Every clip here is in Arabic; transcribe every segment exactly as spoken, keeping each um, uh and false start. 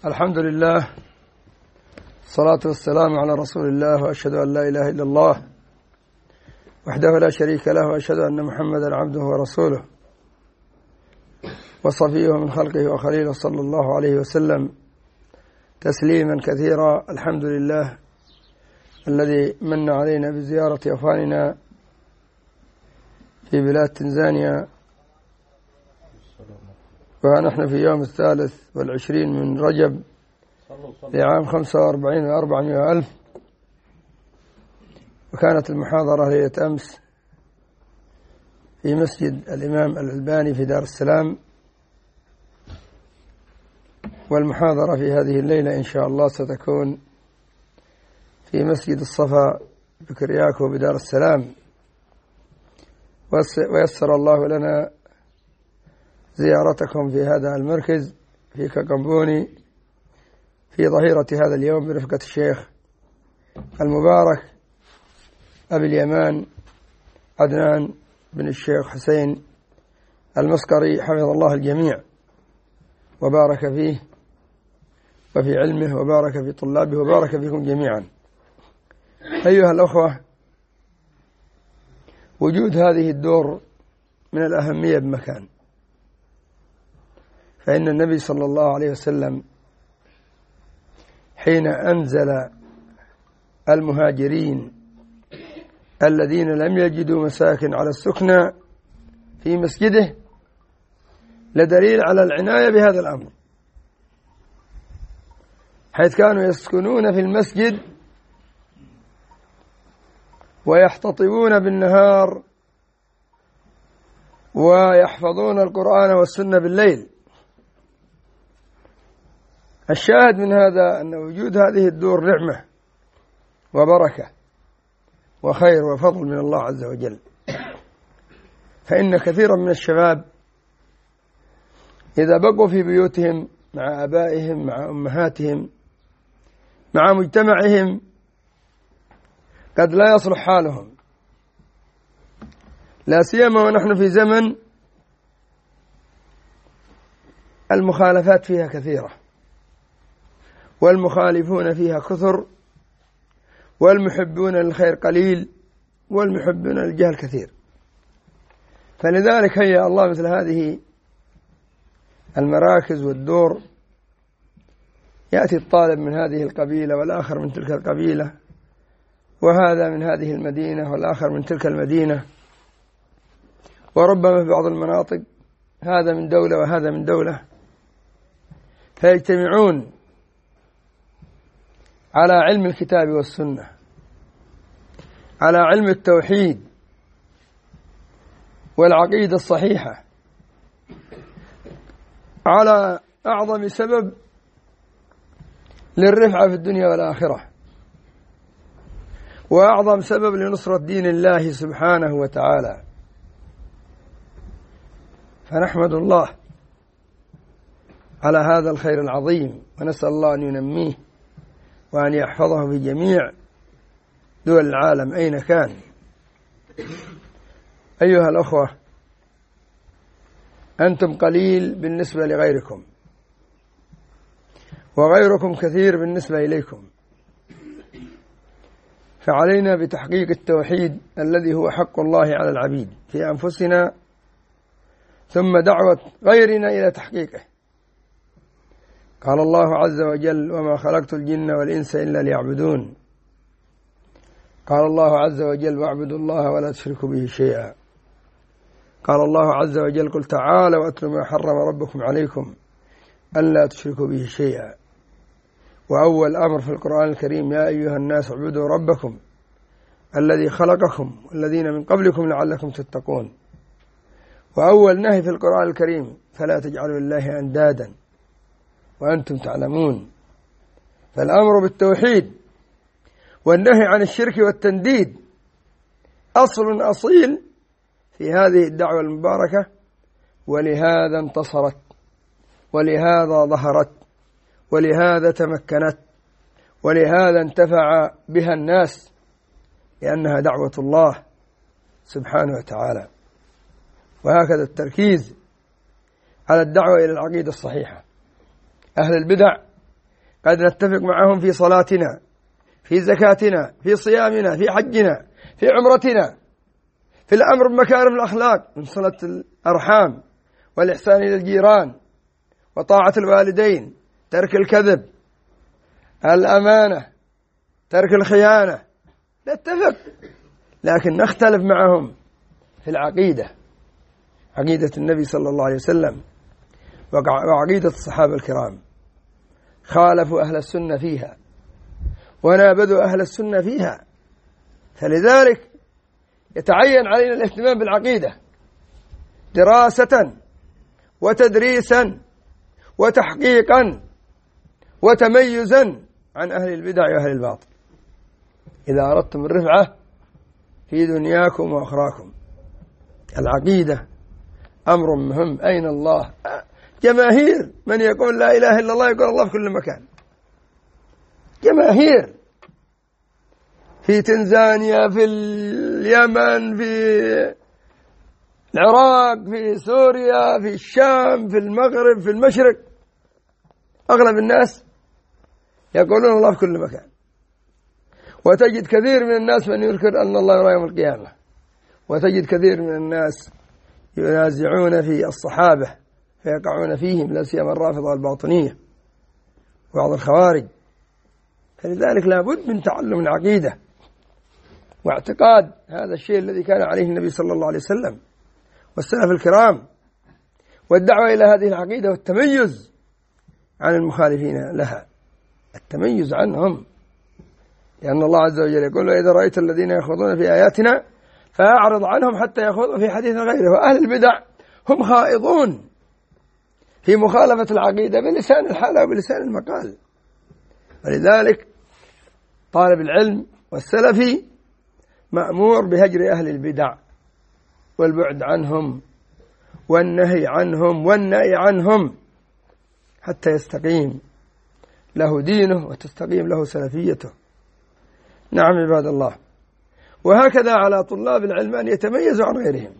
الحمد لله، الصلاة والسلام على رسول الله، وأشهد أن لا إله إلا الله وحده لا شريك له، وأشهد أن محمدا عبده ورسوله وصفيه من خلقه وخليله، صلى الله عليه وسلم تسليما كثيرا. الحمد لله الذي من علينا بزيارة أخواننا في بلاد تنزانيا، ونحن في يوم الثالث والعشرين من رجب لعام خمسة وأربعين وأربعمائة ألف. وكانت المحاضرة ليلة أمس في مسجد الإمام الألباني في دار السلام، والمحاضرة في هذه الليلة إن شاء الله ستكون في مسجد الصفا بكرياكو بدار السلام. ويسر الله لنا زيارتكم في هذا المركز في كاكامبوني في ظهيرة هذا اليوم برفقة الشيخ المبارك أبي اليمان عدنان بن الشيخ حسين المسقري، حفظ الله الجميع وبارك فيه وفي علمه وبارك في طلابه وبارك فيكم جميعا. أيها الأخوة، وجود هذه الدور من الأهمية بمكان، فإن النبي صلى الله عليه وسلم حين أنزل المهاجرين الذين لم يجدوا مساكن على السكنى في مسجده لدليل على العناية بهذا الأمر، حيث كانوا يسكنون في المسجد ويحتطبون بالنهار ويحفظون القرآن والسنة بالليل. الشاهد من هذا أن وجود هذه الدور نعمة وبركة وخير وفضل من الله عز وجل، فإن كثيرا من الشباب إذا بقوا في بيوتهم مع آبائهم مع أمهاتهم مع مجتمعهم قد لا يصلح حالهم، لا سيما ونحن في زمن المخالفات فيها كثيرة والمخالفون فيها كثر، والمحبون للخير قليل والمحبون للجهل كثير. فلذلك هيأ الله مثل هذه المراكز والدور، يأتي الطالب من هذه القبيلة والآخر من تلك القبيلة، وهذا من هذه المدينة والآخر من تلك المدينة، وربما في بعض المناطق هذا من دولة وهذا من دولة، فيجتمعون على علم الكتاب والسنة، على علم التوحيد والعقيدة الصحيحة، على أعظم سبب للرفعة في الدنيا والآخرة، وأعظم سبب لنصرة دين الله سبحانه وتعالى. فنحمد الله على هذا الخير العظيم، ونسأل الله أن ينميه وأن يحفظه في جميع دول العالم أين كان. أيها الأخوة، أنتم قليل بالنسبة لغيركم، وغيركم كثير بالنسبة إليكم، فعلينا بتحقيق التوحيد الذي هو حق الله على العبيد في أنفسنا، ثم دعوة غيرنا إلى تحقيقه. قال الله عز وجل: وما خلقت الجن والإنس إلا ليعبدون. قال الله عز وجل: واعبدوا الله ولا تشركوا به شيئا. قال الله عز وجل: قل تعالوا واتلوا ما حرم ربكم عليكم ألا تشركوا به شيئا. وأول أمر في القرآن الكريم: يا أيها الناس اعبدوا ربكم الذي خلقكم والذين من قبلكم لعلكم تتقون. وأول نهي في القرآن الكريم: فلا تجعلوا لله أندادا وأنتم تعلمون. فالأمر بالتوحيد والنهي عن الشرك والتنديد أصل أصيل في هذه الدعوة المباركة، ولهذا انتصرت، ولهذا ظهرت، ولهذا تمكنت، ولهذا انتفع بها الناس، لأنها دعوة الله سبحانه وتعالى. وهكذا التركيز على الدعوة إلى العقيدة الصحيحة. أهل البدع قد نتفق معهم في صلاتنا، في زكاتنا، في صيامنا، في حجنا، في عمرتنا، في الأمر بمكارم الأخلاق من صلة الأرحام والإحسان إلى الجيران وطاعة الوالدين، ترك الكذب، الأمانة، ترك الخيانة، نتفق، لكن نختلف معهم في العقيدة، عقيدة النبي صلى الله عليه وسلم وعقيدة الصحابة الكرام، خالفوا أهل السنة فيها ونابذوا أهل السنة فيها. فلذلك يتعين علينا الاهتمام بالعقيدة دراسة وتدريسا وتحقيقا وتميزا عن أهل البدع وأهل الباطل إذا أردتم الرفعة في دنياكم وأخراكم. العقيدة أمر مهم. أين الله؟ جماهير من يقول لا إله إلا الله يقول الله في كل مكان، جماهير في تنزانيا، في اليمن، في العراق، في سوريا، في الشام، في المغرب، في المشرق، أغلب الناس يقولون الله في كل مكان. وتجد كثير من الناس من يذكر أن الله يرى يوم القيامة، وتجد كثير من الناس ينازعون في الصحابة فيقعون فيهم، لا سيما الرافضة والباطنية وبعض الخوارج. فلذلك لا بد من تعلم العقيدة واعتقاد هذا الشيء الذي كان عليه النبي صلى الله عليه وسلم والسلف الكرام، والدعوة إلى هذه العقيدة والتميز عن المخالفين لها، التميز عنهم، لأن الله عز وجل يقول إذا رأيت الذين يخوضون في آياتنا فأعرض عنهم حتى يخوضوا في حديث غيره. وأهل البدع هم خائضون في مخالفة العقيدة بلسان الحال وبلسان المقال. ولذلك طالب العلم والسلفي مأمور بهجر أهل البدع والبعد عنهم والنهي عنهم والنهي عنهم حتى يستقيم له دينه وتستقيم له سلفيته. نعم عباد الله. وهكذا على طلاب العلم أن يتميزوا عن غيرهم.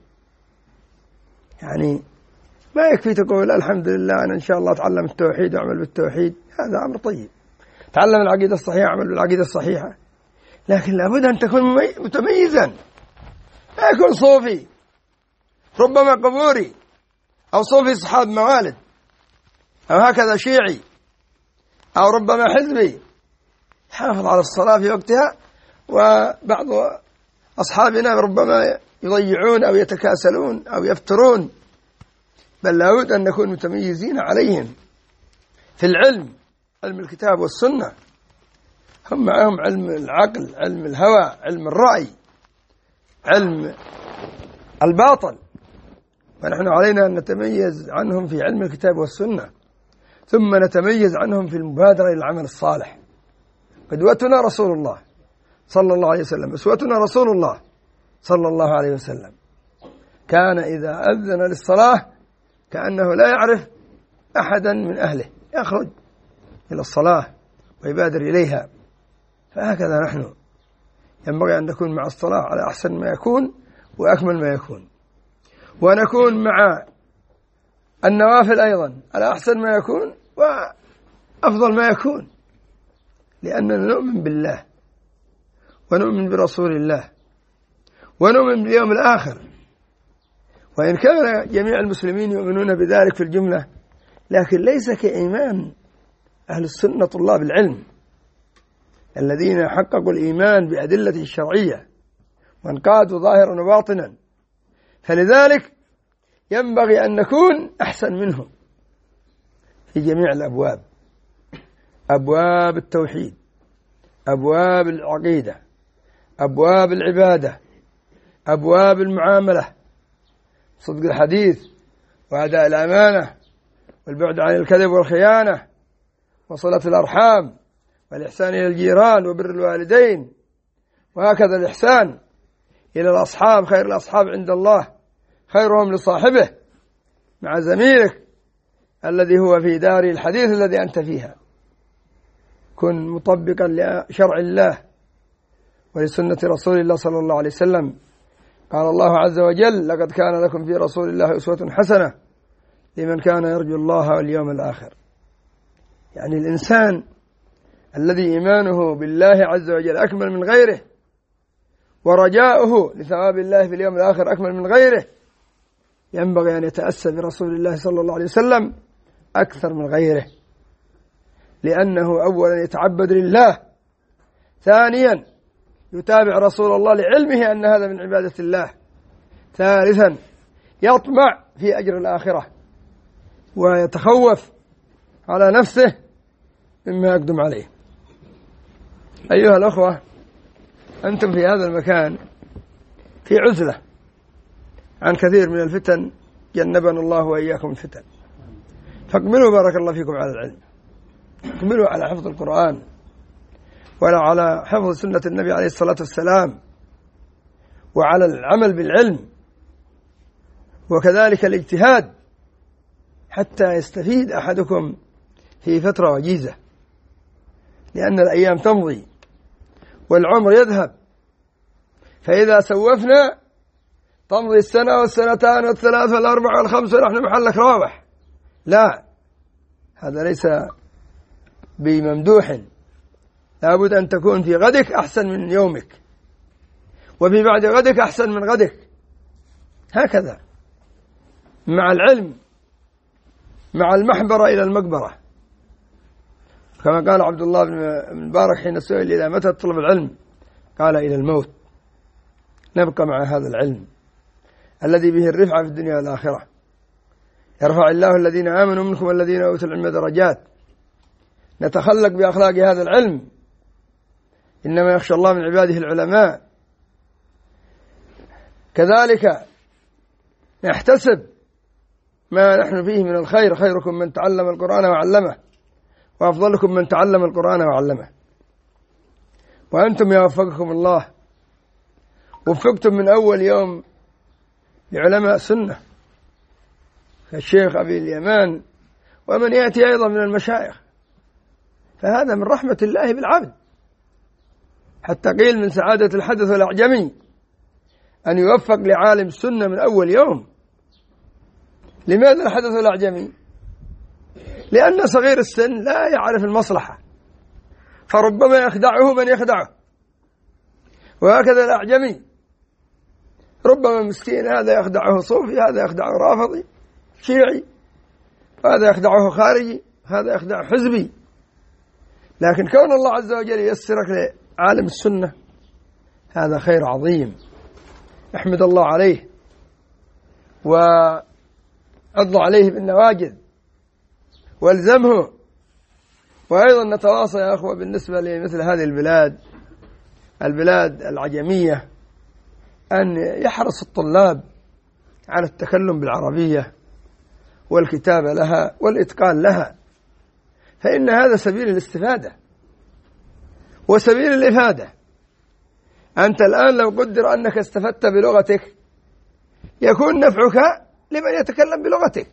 يعني ما يكفي تقول الحمد لله أنا إن شاء الله أتعلم التوحيد وأعمل بالتوحيد، هذا أمر طيب، تعلم العقيدة الصحيحة أعمل بالعقيدة الصحيحة، لكن لابد أن تكون متميزا، لا يكون صوفي ربما قبوري أو صوفي صحاب موالد أو هكذا شيعي أو ربما حزبي حافظ على الصلاة في وقتها، وبعض أصحابنا ربما يضيعون أو يتكاسلون أو يفترون، بل لابد أن نكون متميزين عليهم في العلم، علم الكتاب والسنة. هم معهم علم العقل، علم الهوى، علم الرأي، علم الباطل، ونحن علينا أن نتميز عنهم في علم الكتاب والسنة، ثم نتميز عنهم في المبادرة إلى العمل الصالح. قدوتنا رسول الله صلى الله عليه وسلم، أسوتنا رسول الله صلى الله عليه وسلم، كان إذا أذن للصلاة كأنه لا يعرف أحدا من أهله، يخرج إلى الصلاة ويبادر إليها. فهكذا نحن ينبغي أن نكون مع الصلاة على أحسن ما يكون وأكمل ما يكون، ونكون مع النوافل أيضا على أحسن ما يكون وأفضل ما يكون، لأننا نؤمن بالله ونؤمن برسول الله ونؤمن باليوم الآخر. وإن كان جميع المسلمين يؤمنون بذلك في الجملة، لكن ليس كإيمان أهل السنة طلاب العلم الذين حققوا الإيمان بأدلته الشرعية وانقادوا ظاهرا وباطنا. فلذلك ينبغي أن نكون أحسن منهم في جميع الأبواب، أبواب التوحيد، أبواب العقيدة، أبواب العبادة، أبواب المعاملة، صدق الحديث وأداء الأمانة والبعد عن الكذب والخيانة وصلة الأرحام والإحسان إلى الجيران وبر الوالدين، وهكذا الإحسان إلى الأصحاب. خير الأصحاب عند الله خيرهم لصاحبه، مع زميلك الذي هو في دار الحديث الذي أنت فيها. كن مطبقا لشرع الله ولسنة رسول الله صلى الله عليه وسلم. قال الله عز وجل: لقد كان لكم في رسول الله أسوة حسنة لمن كان يرجو الله واليوم الآخر. يعني الإنسان الذي إيمانه بالله عز وجل أكمل من غيره ورجاؤه لثواب الله في اليوم الآخر أكمل من غيره ينبغي أن يتأسى برسول الله صلى الله عليه وسلم أكثر من غيره، لأنه أولا يتعبد لله، ثانيا يتابع رسول الله لعلمه أن هذا من عبادة الله، ثالثا يطمع في أجر الآخرة ويتخوف على نفسه مما يقدم عليه. أيها الأخوة، أنتم في هذا المكان في عزلة عن كثير من الفتن، جنبنا الله وإياكم الفتن، فاقبلوا بارك الله فيكم على العلم، اقبلوا على حفظ القرآن ولا على حفظ سنة النبي عليه الصلاة والسلام وعلى العمل بالعلم، وكذلك الاجتهاد حتى يستفيد أحدكم في فترة وجيزة، لأن الأيام تمضي والعمر يذهب، فإذا سوفنا تمضي السنة والسنتان والثلاث والأربع والخمس ونحن محلك راوح. لا، هذا ليس بممدوح، لابد أن تكون في غدك أحسن من يومك، وفي بعد غدك أحسن من غدك، هكذا مع العلم، مع المحبرة إلى المقبرة، كما قال عبد الله بن مبارك حين سئل إلى متى تطلب العلم قال إلى الموت. نبقى مع هذا العلم الذي به الرفعة في الدنيا والآخرة، يرفع الله الذين آمنوا منكم والذين أوتوا العلم درجات، نتخلق بأخلاق هذا العلم، إنما يخشى الله من عباده العلماء. كذلك نحتسب ما نحن فيه من الخير، خيركم من تعلم القرآن وعلمه وأفضلكم من تعلم القرآن وعلمه. وأنتم يا وفقكم الله وفقتم من أول يوم لعلماء السنة كالشيخ أبي اليمان ومن يأتي أيضا من المشايخ، فهذا من رحمة الله بالعبد، حتى قيل من سعادة الحدث والأعجمي أن يوفق لعالم السنة من أول يوم. لماذا الحدث والأعجمي؟ لأن صغير السن لا يعرف المصلحة، فربما يخدعه من يخدعه، وهكذا الأعجمي ربما مسكين هذا يخدعه صوفي، هذا يخدعه رافضي شيعي، هذا يخدعه خارجي، هذا يخدعه حزبي. لكن كون الله عز وجل ييسرك لعالم السنة هذا خير عظيم، احمد الله عليه وعض عليه بالنواجذ والزمه. وأيضا نتواصى يا أخوة بالنسبة لمثل هذه البلاد البلاد العجمية أن يحرص الطلاب على التكلم بالعربية والكتابة لها والإتقان لها، فإن هذا سبيل الاستفادة وسبيل الإفادة. أنت الآن لو قدر أنك استفدت بلغتك يكون نفعك لمن يتكلم بلغتك،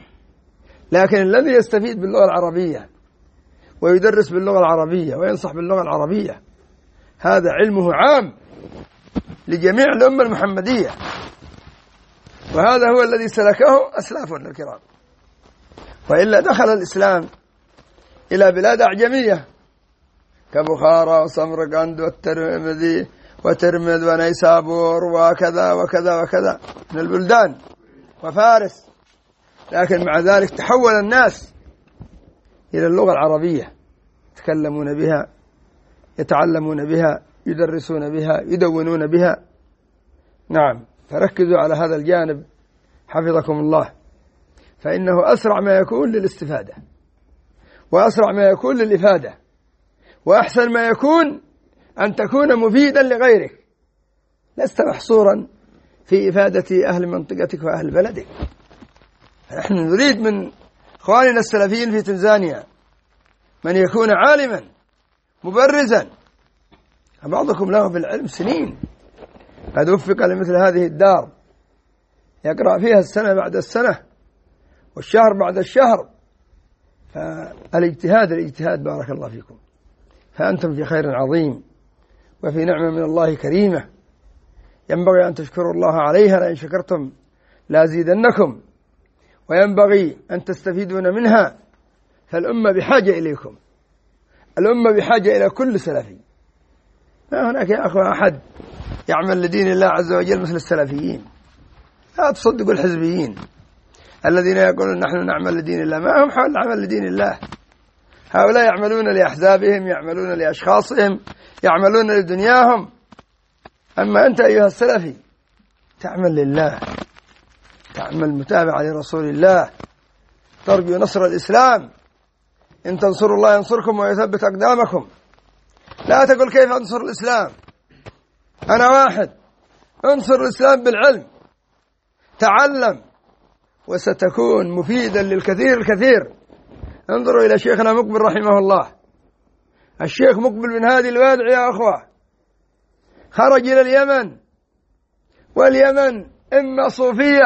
لكن الذي يستفيد باللغة العربية ويدرس باللغة العربية وينصح باللغة العربية هذا علمه عام لجميع الأمة المحمدية، وهذا هو الذي سلكه أسلافنا الكرام. وإلا دخل الإسلام إلى بلاد أعجمية كبخارى وسمرقند والترمذي وترمذ ونيسابور وكذا وكذا وكذا من البلدان وفارس، لكن مع ذلك تحول الناس إلى اللغة العربية، يتكلمون بها، يتعلمون بها، يدرسون بها، يدونون بها. نعم، فركزوا على هذا الجانب حفظكم الله، فإنه أسرع ما يكون للاستفادة وأسرع ما يكون للإفادة، وأحسن ما يكون أن تكون مفيدا لغيرك، لست محصورا في إفادة أهل منطقتك وأهل بلدك. نحن نريد من إخواننا السلفيين في تنزانيا من يكون عالما مبرزا، بعضكم له في العلم سنين، قد وفق لمثل هذه الدار يقرأ فيها السنة بعد السنة والشهر بعد الشهر. فالاجتهاد الاجتهاد بارك الله فيكم، فأنتم في خير عظيم وفي نعمة من الله كريمة ينبغي أن تشكروا الله عليها، لئن شكرتم لازيدنكم، وينبغي أن تستفيدون منها، فالأمة بحاجة إليكم. الأمة بحاجة إلى كل سلفي. ما هناك يا أخوة أحد يعمل لدين الله عز وجل مثل السلفيين. لا تصدقوا الحزبيين الذين يقولون نحن نعمل لدين الله، ما هم حول عمل لدين الله. هؤلاء يعملون لأحزابهم، يعملون لأشخاصهم، يعملون لدنياهم. أما أنت أيها السلفي تعمل لله، تعمل متابعة لرسول الله، ترجو نصر الإسلام. إن تنصروا الله ينصركم ويثبت أقدامكم. لا تقول كيف أنصر الإسلام، أنا واحد. انصر الإسلام بالعلم، تعلم وستكون مفيدا للكثير الكثير. انظروا إلى شيخنا مقبل رحمه الله. الشيخ مقبل من هذه الوادع يا أخوة خرج إلى اليمن، واليمن إما صوفية،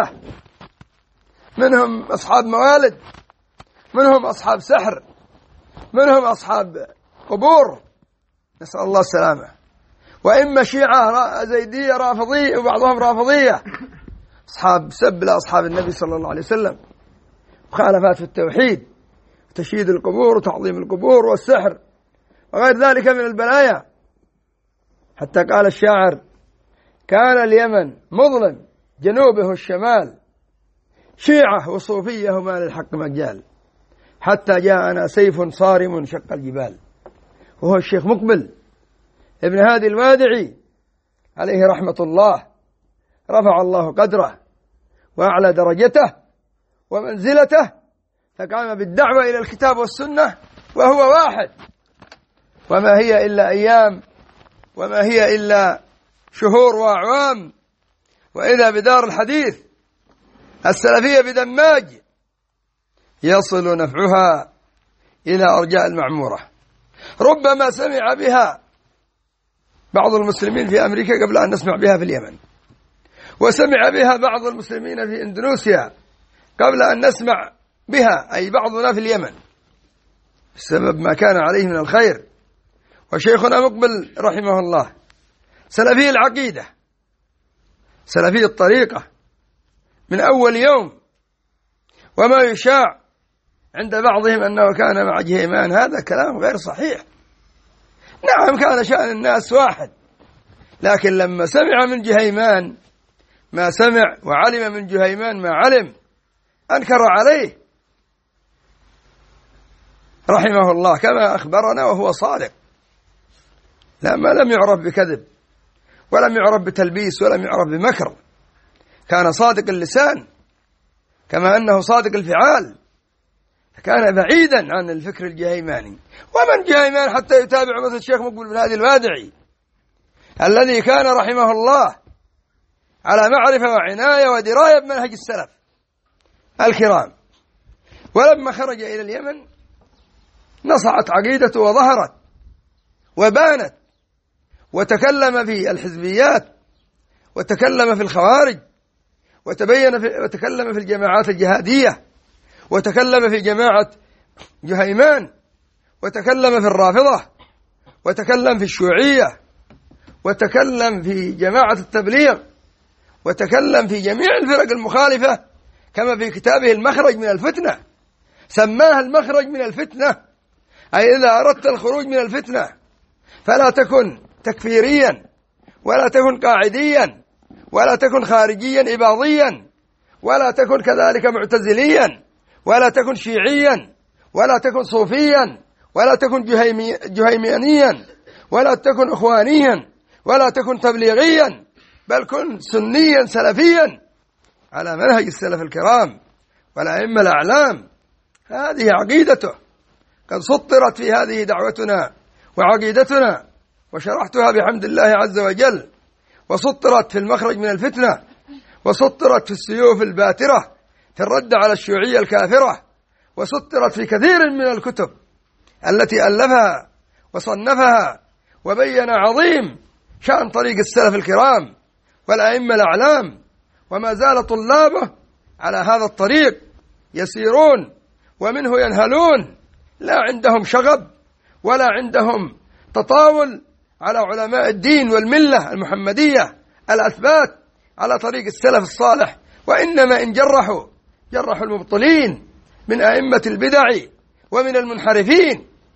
منهم أصحاب موالد، منهم أصحاب سحر، منهم أصحاب قبور، نسأل الله السلامة، وإما شيعة زيدية رافضية، وبعضهم رافضية، أصحاب سب لأصحاب النبي صلى الله عليه وسلم، مخالفات في التوحيد، تشييد القبور وتعظيم القبور والسحر وغير ذلك من البلايا. حتى قال الشاعر: كان اليمن مظلم جنوبه الشمال، شيعة وصوفية هما للحق مجال، حتى جاءنا سيف صارم شق الجبال. وهو الشيخ مقبل ابن هادي الوادعي عليه رحمة الله، رفع الله قدره وأعلى درجته ومنزلته، فقام بالدعوة إلى الكتاب والسنة وهو واحد، وما هي إلا أيام، وما هي إلا شهور وأعوام، وإذا بدار الحديث السلفية بدماج يصل نفعها إلى أرجاء المعمورة. ربما سمع بها بعض المسلمين في أمريكا قبل أن نسمع بها في اليمن، وسمع بها بعض المسلمين في إندونيسيا قبل أن نسمع بها، أي بعضنا في اليمن، بسبب ما كان عليه من الخير. وشيخنا مقبل رحمه الله سلفي العقيدة، سلفي الطريقة من أول يوم. وما يشاع عند بعضهم أنه كان مع جهيمان، هذا كلام غير صحيح. نعم كان شأن الناس واحد، لكن لما سمع من جهيمان ما سمع وعلم من جهيمان ما علم أنكر عليه رحمه الله كما أخبرنا وهو صادق. لا، ما لم يعرف بكذب، ولم يعرف بتلبيس، ولم يعرف بمكر. كان صادق اللسان كما أنه صادق الفعال، فكان بعيدا عن الفكر الجهيماني. ومن جهيمان حتى يتابع مثل الشيخ مقبل بن هادي الوادعي الذي كان رحمه الله على معرفة وعناية ودراية بمنهج السلف الكرام. ولما خرج إلى اليمن نصعت عقيدته وظهرت وبانت، وتكلم في الحزبيات، وتكلم في الخوارج، وتبين في وتكلم في الجماعات الجهادية، وتكلم في جماعة جهيمان، وتكلم في الرافضة، وتكلم في الشيوعية، وتكلم في جماعة التبليغ، وتكلم في جميع الفرق المخالفة، كما في كتابه المخرج من الفتنة، سماها المخرج من الفتنة. أي إذا أردت الخروج من الفتنة فلا تكن تكفيريا، ولا تكن قاعديا، ولا تكن خارجيا إباضيا، ولا تكن كذلك معتزليا، ولا تكن شيعيا، ولا تكن صوفيا، ولا تكن جهيمي جهيمانيا، ولا تكن إخوانيا، ولا تكن تبليغيا، بل كن سنيا سلفيا على منهج السلف الكرام والأئمة الأعلام. هذه عقيدته، قد سطرت في هذه دعوتنا وعقيدتنا، وشرحتها بحمد الله عز وجل، وسطرت في المخرج من الفتنة، وسطرت في السيوف الباترة في الرد على الشيوعية الكافرة، وسطرت في كثير من الكتب التي ألفها وصنفها، وبين عظيم شأن طريق السلف الكرام والأئمة الأعلام. وما زال طلابه على هذا الطريق يسيرون ومنه ينهلون، لا عندهم شغب ولا عندهم تطاول على علماء الدين والملة المحمدية الأثبات على طريق السلف الصالح، وإنما إن جرحوا جرحوا المبطلين من أئمة البدع ومن المنحرفين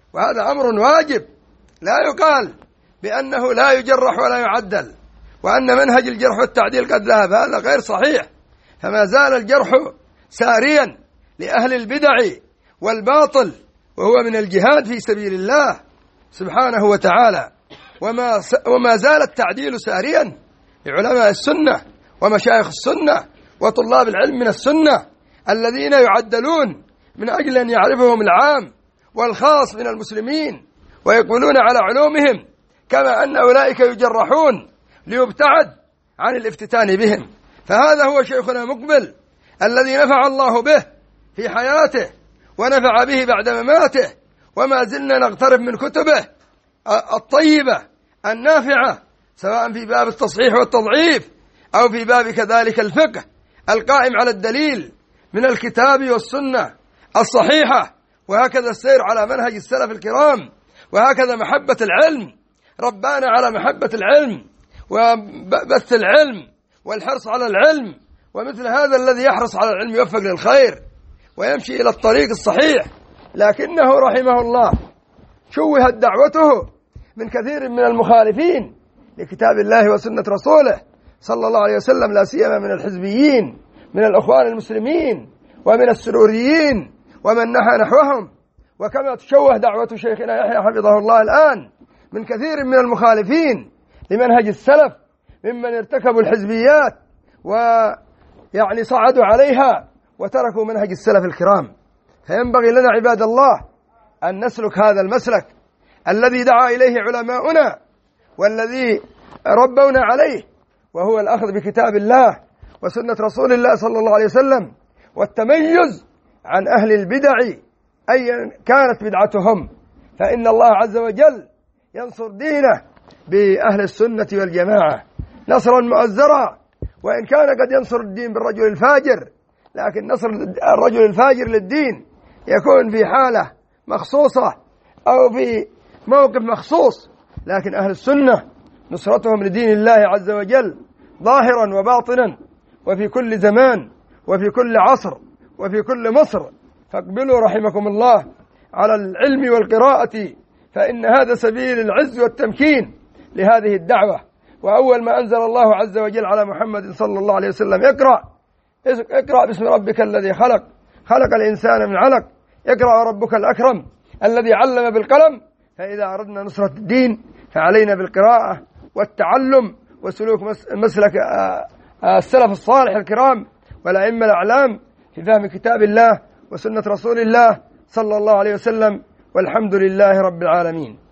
وهذا أمر واجب، لا يقال بأنه لا يجرح ولا يعدل وأن منهج الجرح والتعديل قد ذهب، هذا غير صحيح. فما زال الجرح ساريا لأهل البدع والباطل، وهو من الجهاد في سبيل الله سبحانه وتعالى. وما وما زال التعديل ساريا لعلماء السنة ومشايخ السنة وطلاب العلم من السنة الذين يعدلون من أجل أن يعرفهم العام والخاص من المسلمين ويقبلون على علومهم، كما أن أولئك يجرحون ليبتعد عن الافتتان بهم. فهذا هو شيخنا مقبل الذي نفع الله به في حياته ونفع به بعد مماته، وما زلنا نغترف من كتبه الطيبة النافعة، سواء في باب التصحيح والتضعيف أو في باب كذلك الفقه القائم على الدليل من الكتاب والسنة الصحيحة. وهكذا السير على منهج السلف الكرام، وهكذا محبة العلم، ربانا على محبة العلم وبث العلم والحرص على العلم. ومثل هذا الذي يحرص على العلم يوفق للخير ويمشي إلى الطريق الصحيح. لكنه رحمه الله شوهت دعوته من كثير من المخالفين لكتاب الله وسنة رسوله صلى الله عليه وسلم، لا سيما من الحزبيين من الأخوان المسلمين ومن السروريين ومن نحى نحوهم. وكما تشوه دعوة شيخنا يحيى حفظه الله الآن من كثير من المخالفين لمنهج السلف ممن ارتكبوا الحزبيات ويعني صعدوا عليها وتركوا منهج السلف الكرام. فينبغي لنا عباد الله أن نسلك هذا المسلك الذي دعا إليه علماؤنا والذي ربونا عليه، وهو الأخذ بكتاب الله وسنة رسول الله صلى الله عليه وسلم، والتميز عن أهل البدع أيا كانت بدعتهم، فإن الله عز وجل ينصر دينه بأهل السنة والجماعة نصرا مؤزرا. وإن كان قد ينصر الدين بالرجل الفاجر، لكن نصر الرجل الفاجر للدين يكون في حالة مخصوصة أو في موقف مخصوص، لكن أهل السنة نصرتهم لدين الله عز وجل ظاهرا وباطنا وفي كل زمان وفي كل عصر وفي كل مصر. فاقبلوا رحمكم الله على العلم والقراءة، فإن هذا سبيل العز والتمكين لهذه الدعوة. وأول ما أنزل الله عز وجل على محمد صلى الله عليه وسلم اقرأ اقرأ باسم ربك الذي خلق خلق الإنسان من علق اقرأ ربك الأكرم الذي علم بالقلم. فإذا أردنا نصرة الدين فعلينا بالقراءة والتعلم وسلوك مسلك السلف الصالح الكرام والأئمة الأعلام في فهم كتاب الله وسنة رسول الله صلى الله عليه وسلم، والحمد لله رب العالمين.